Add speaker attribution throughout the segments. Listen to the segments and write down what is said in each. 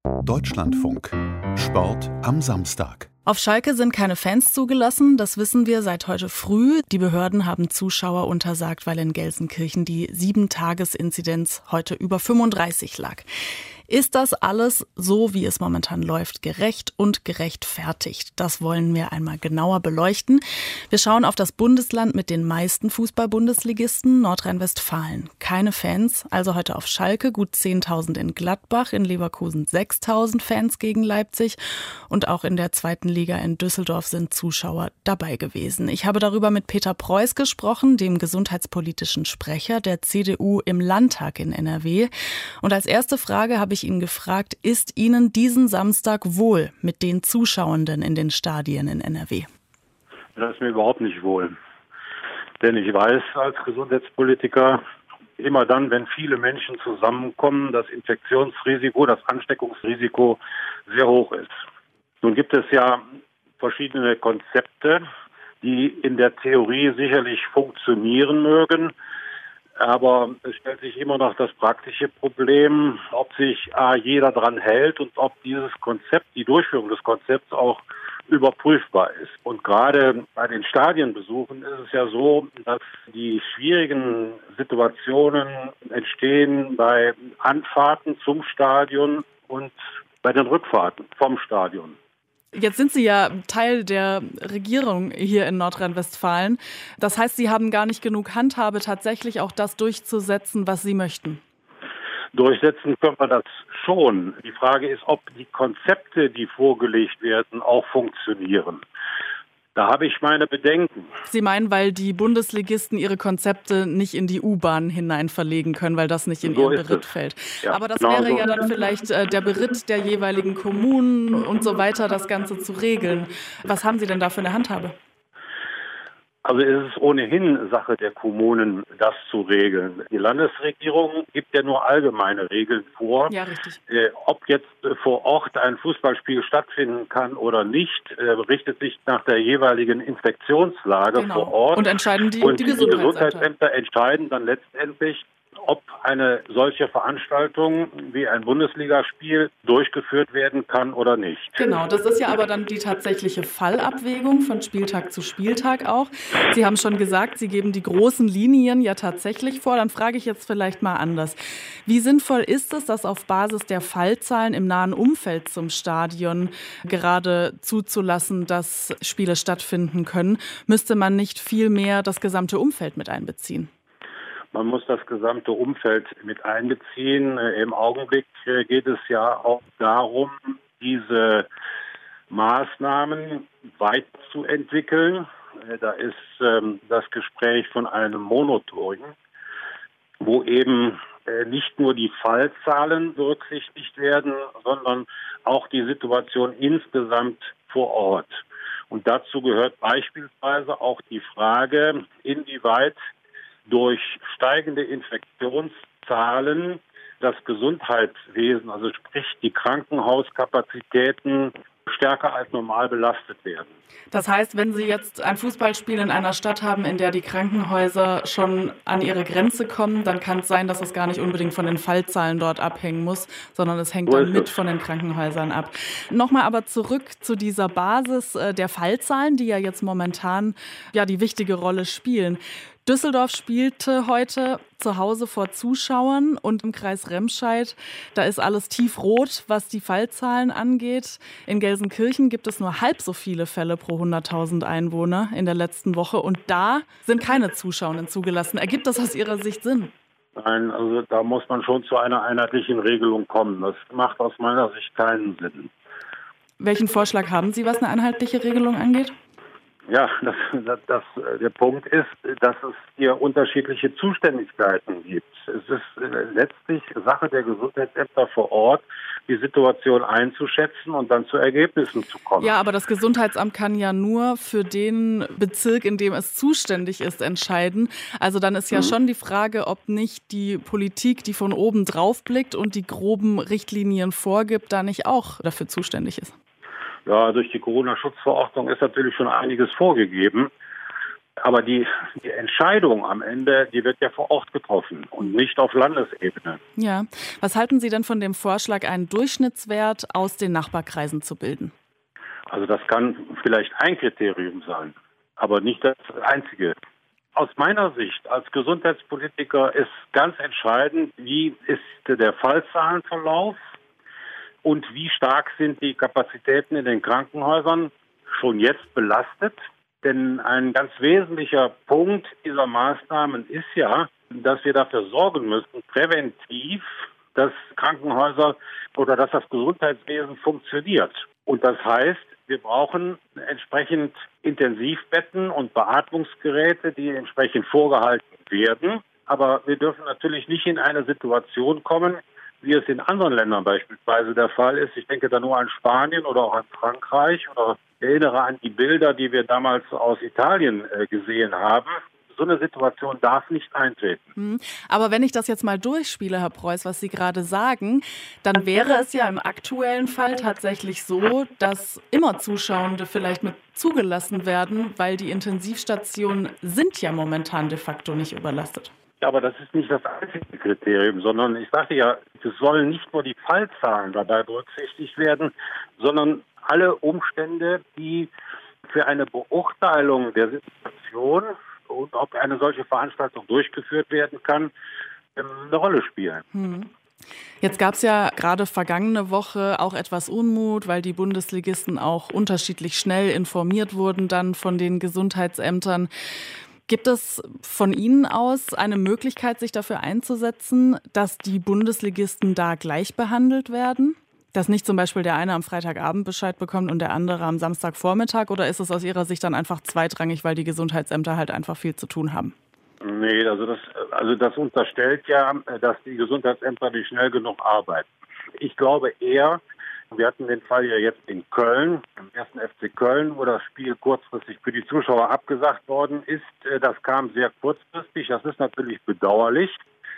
Speaker 1: Deutschlandfunk. Sport am Samstag.
Speaker 2: Auf Schalke sind keine Fans zugelassen, das wissen wir seit heute früh. Die Behörden haben Zuschauer untersagt, weil in Gelsenkirchen die 7-Tages-Inzidenz heute über 35 lag. Ist das alles, so wie es momentan läuft, gerecht und gerechtfertigt? Das wollen wir einmal genauer beleuchten. Wir schauen auf das Bundesland mit den meisten Fußball-Bundesligisten, Nordrhein-Westfalen. Keine Fans, also heute auf Schalke, gut 10.000 in Gladbach, in Leverkusen 6.000 Fans gegen Leipzig und auch in der zweiten Liga in Düsseldorf sind Zuschauer dabei gewesen. Ich habe darüber mit Peter Preuß gesprochen, dem gesundheitspolitischen Sprecher der CDU im Landtag in NRW. Und als erste Frage habe ich ihn gefragt, ist Ihnen diesen Samstag wohl mit den Zuschauenden in den Stadien in NRW?
Speaker 3: Das ist mir überhaupt nicht wohl. Denn ich weiß als Gesundheitspolitiker, immer dann, wenn viele Menschen zusammenkommen, das Infektionsrisiko, das Ansteckungsrisiko sehr hoch ist. Nun gibt es ja verschiedene Konzepte, die in der Theorie sicherlich funktionieren mögen. Aber es stellt sich immer noch das praktische Problem, ob sich jeder dran hält und ob dieses Konzept, die Durchführung des Konzepts auch überprüfbar ist. Und gerade bei den Stadienbesuchen ist es ja so, dass die schwierigen Situationen entstehen bei Anfahrten zum Stadion und bei den Rückfahrten vom Stadion.
Speaker 2: Jetzt sind Sie ja Teil der Regierung hier in Nordrhein-Westfalen. Das heißt, Sie haben gar nicht genug Handhabe, tatsächlich auch das durchzusetzen, was Sie möchten.
Speaker 3: Durchsetzen können wir das schon. Die Frage ist, ob die Konzepte, die vorgelegt werden, auch funktionieren. Da habe ich meine Bedenken.
Speaker 2: Sie meinen, weil die Bundesligisten ihre Konzepte nicht in die U-Bahn hinein verlegen können, weil das nicht in ihren Beritt fällt. Ja, aber das wäre ja dann vielleicht der Beritt der jeweiligen Kommunen und so weiter, das Ganze zu regeln. Was haben Sie denn da für eine Handhabe?
Speaker 3: Also es ist ohnehin Sache der Kommunen, das zu regeln. Die Landesregierung gibt ja nur allgemeine Regeln vor.
Speaker 2: Ja, richtig.
Speaker 3: Ob jetzt vor Ort ein Fußballspiel stattfinden kann oder nicht, richtet sich nach der jeweiligen Infektionslage vor Ort.
Speaker 2: Und entscheiden die
Speaker 3: Gesundheitsämter entscheiden dann letztendlich, ob eine solche Veranstaltung wie ein Bundesligaspiel durchgeführt werden kann oder nicht.
Speaker 2: Genau, das ist ja aber dann die tatsächliche Fallabwägung von Spieltag zu Spieltag auch. Sie haben schon gesagt, Sie geben die großen Linien ja tatsächlich vor. Dann frage ich jetzt vielleicht mal anders. Wie sinnvoll ist es, das auf Basis der Fallzahlen im nahen Umfeld zum Stadion gerade zuzulassen, dass Spiele stattfinden können? Müsste man nicht viel mehr das gesamte Umfeld mit einbeziehen?
Speaker 3: Man muss das gesamte Umfeld mit einbeziehen. Im Augenblick geht es ja auch darum, diese Maßnahmen weiterzuentwickeln. Da ist das Gespräch von einem Monitoring, wo eben nicht nur die Fallzahlen berücksichtigt werden, sondern auch die Situation insgesamt vor Ort. Und dazu gehört beispielsweise auch die Frage, inwieweit durch steigende Infektionszahlen das Gesundheitswesen, also sprich die Krankenhauskapazitäten, stärker als normal belastet werden.
Speaker 2: Das heißt, wenn Sie jetzt ein Fußballspiel in einer Stadt haben, in der die Krankenhäuser schon an ihre Grenze kommen, dann kann es sein, dass es gar nicht unbedingt von den Fallzahlen dort abhängen muss, sondern es hängt dann mit von den Krankenhäusern ab. Nochmal aber zurück zu dieser Basis der Fallzahlen, die ja jetzt momentan die wichtige Rolle spielen. Düsseldorf spielte heute zu Hause vor Zuschauern und im Kreis Remscheid, da ist alles tiefrot, was die Fallzahlen angeht. In Gelsenkirchen gibt es nur halb so viele Fälle pro 100.000 Einwohner in der letzten Woche und da sind keine Zuschauenden zugelassen. Ergibt das aus Ihrer Sicht Sinn?
Speaker 3: Nein, also da muss man schon zu einer einheitlichen Regelung kommen. Das macht aus meiner Sicht keinen Sinn.
Speaker 2: Welchen Vorschlag haben Sie, was eine einheitliche Regelung angeht?
Speaker 3: Ja, der Punkt ist, dass es hier unterschiedliche Zuständigkeiten gibt. Es ist letztlich Sache der Gesundheitsämter vor Ort, die Situation einzuschätzen und dann zu Ergebnissen zu kommen.
Speaker 2: Ja, aber das Gesundheitsamt kann ja nur für den Bezirk, in dem es zuständig ist, entscheiden. Also dann ist ja schon die Frage, ob nicht die Politik, die von oben drauf blickt und die groben Richtlinien vorgibt, da nicht auch dafür zuständig ist.
Speaker 3: Ja, durch die Corona-Schutzverordnung ist natürlich schon einiges vorgegeben. Aber die Entscheidung am Ende, die wird ja vor Ort getroffen und nicht auf Landesebene.
Speaker 2: Ja. Was halten Sie denn von dem Vorschlag, einen Durchschnittswert aus den Nachbarkreisen zu bilden?
Speaker 3: Also das kann vielleicht ein Kriterium sein, aber nicht das einzige. Aus meiner Sicht als Gesundheitspolitiker ist ganz entscheidend, wie ist der Fallzahlenverlauf und wie stark sind die Kapazitäten in den Krankenhäusern schon jetzt belastet. Denn ein ganz wesentlicher Punkt dieser Maßnahmen ist ja, dass wir dafür sorgen müssen, präventiv, dass Krankenhäuser oder dass das Gesundheitswesen funktioniert. Und das heißt, wir brauchen entsprechend Intensivbetten und Beatmungsgeräte, die entsprechend vorgehalten werden. Aber wir dürfen natürlich nicht in eine Situation kommen, wie es in anderen Ländern beispielsweise der Fall ist. Ich denke da nur an Spanien oder auch an Frankreich oder erinnere an die Bilder, die wir damals aus Italien gesehen haben. So eine Situation darf nicht eintreten.
Speaker 2: Aber wenn ich das jetzt mal durchspiele, Herr Preuß, was Sie gerade sagen, dann wäre es ja im aktuellen Fall tatsächlich so, dass immer Zuschauende vielleicht mit zugelassen werden, weil die Intensivstationen sind ja momentan de facto nicht überlastet.
Speaker 3: Ja, aber das ist nicht das einzige Kriterium, sondern ich sagte ja, es sollen nicht nur die Fallzahlen dabei berücksichtigt werden, sondern alle Umstände, die für eine Beurteilung der Situation und ob eine solche Veranstaltung durchgeführt werden kann, eine Rolle spielen.
Speaker 2: Jetzt gab es ja gerade vergangene Woche auch etwas Unmut, weil die Bundesligisten auch unterschiedlich schnell informiert wurden dann von den Gesundheitsämtern. Gibt es von Ihnen aus eine Möglichkeit, sich dafür einzusetzen, dass die Bundesligisten da gleich behandelt werden? Dass nicht zum Beispiel der eine am Freitagabend Bescheid bekommt und der andere am Samstagvormittag? Oder ist es aus Ihrer Sicht dann einfach zweitrangig, weil die Gesundheitsämter halt einfach viel zu tun haben?
Speaker 3: Nee, also das unterstellt ja, dass die Gesundheitsämter nicht schnell genug arbeiten. Ich glaube eher, wir hatten den Fall ja jetzt in Köln, im 1. FC Köln, wo das Spiel kurzfristig für die Zuschauer abgesagt worden ist. Das kam sehr kurzfristig, das ist natürlich bedauerlich.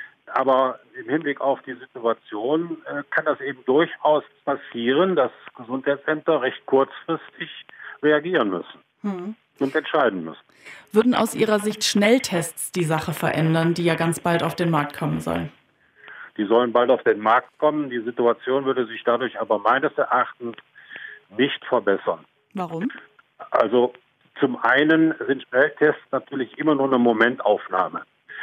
Speaker 3: Aber im Hinblick auf die Situation kann das eben durchaus passieren, dass Gesundheitsämter recht kurzfristig reagieren müssen und entscheiden müssen.
Speaker 2: Würden aus Ihrer Sicht Schnelltests die Sache verändern, die ja ganz bald auf den Markt kommen sollen?
Speaker 3: Die sollen bald auf den Markt kommen. Die Situation würde sich dadurch aber meines Erachtens nicht verbessern.
Speaker 2: Warum?
Speaker 3: Also zum einen sind Schnelltests natürlich immer nur eine Momentaufnahme.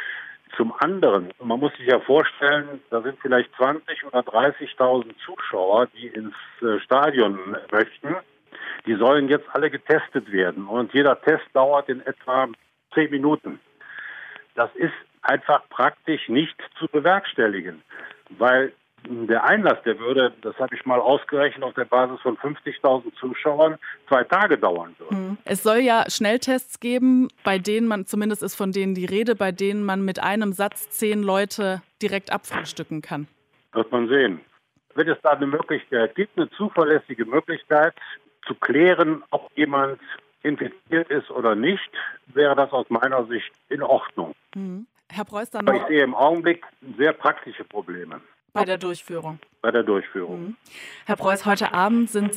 Speaker 3: Zum anderen, man muss sich ja vorstellen, da sind vielleicht 20.000 oder 30.000 Zuschauer, die ins Stadion möchten. Die sollen jetzt alle getestet werden und jeder Test dauert in etwa 10 Minuten. Das ist einfach praktisch nicht zu bewerkstelligen, weil der Einlass, der würde, das habe ich mal ausgerechnet, auf der Basis von 50.000 Zuschauern 2 Tage dauern würde.
Speaker 2: Es soll ja Schnelltests geben, bei denen man, zumindest ist von denen die Rede, bei denen man mit einem Satz 10 Leute direkt abfrühstücken kann.
Speaker 3: Wird man sehen. Wenn es da eine Möglichkeit gibt, eine zuverlässige Möglichkeit zu klären, ob jemand infiziert ist oder nicht, wäre das aus meiner Sicht in Ordnung.
Speaker 2: Herr Preuß, dann noch.
Speaker 3: Aber ich sehe im Augenblick sehr praktische Probleme.
Speaker 2: Bei der Durchführung.
Speaker 3: Bei der Durchführung.
Speaker 2: Herr Preuß, heute Abend sind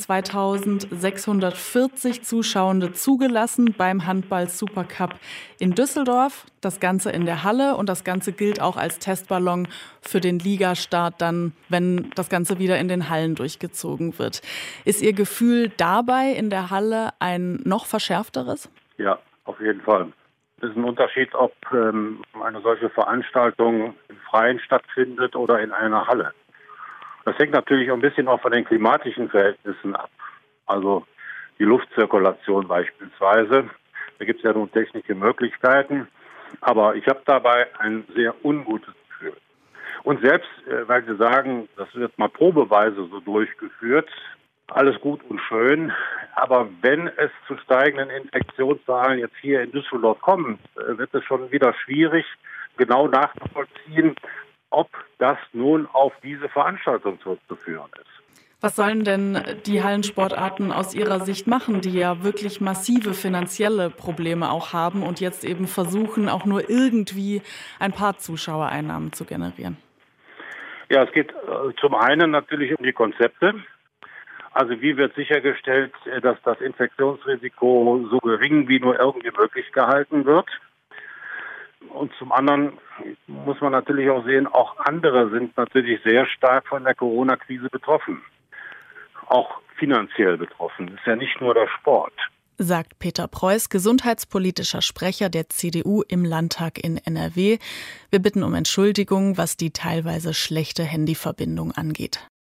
Speaker 2: 2640 Zuschauende zugelassen beim Handball-Supercup in Düsseldorf. Das Ganze in der Halle und das Ganze gilt auch als Testballon für den Ligastart dann, wenn das Ganze wieder in den Hallen durchgezogen wird. Ist Ihr Gefühl dabei in der Halle ein noch verschärfteres?
Speaker 3: Ja, auf jeden Fall. Es ist ein Unterschied, ob eine solche Veranstaltung im Freien stattfindet oder in einer Halle. Das hängt natürlich auch ein bisschen auch von den klimatischen Verhältnissen ab. Also die Luftzirkulation beispielsweise. Da gibt es ja nun technische Möglichkeiten. Aber ich habe dabei ein sehr ungutes Gefühl. Und selbst, weil Sie sagen, das wird mal probeweise so durchgeführt, alles gut und schön, aber wenn es zu steigenden Infektionszahlen jetzt hier in Düsseldorf kommt, wird es schon wieder schwierig, genau nachzuvollziehen, ob das nun auf diese Veranstaltung zurückzuführen ist.
Speaker 2: Was sollen denn die Hallensportarten aus Ihrer Sicht machen, die ja wirklich massive finanzielle Probleme auch haben und jetzt eben versuchen, auch nur irgendwie ein paar Zuschauereinnahmen zu generieren?
Speaker 3: Ja, es geht zum einen natürlich um die Konzepte. Also wie wird sichergestellt, dass das Infektionsrisiko so gering wie nur irgendwie möglich gehalten wird? Und zum anderen muss man natürlich auch sehen, auch andere sind natürlich sehr stark von der Corona-Krise betroffen. Auch finanziell betroffen. Das ist ja nicht nur der Sport.
Speaker 2: Sagt Peter Preuß, gesundheitspolitischer Sprecher der CDU im Landtag in NRW. Wir bitten um Entschuldigung, was die teilweise schlechte Handyverbindung angeht.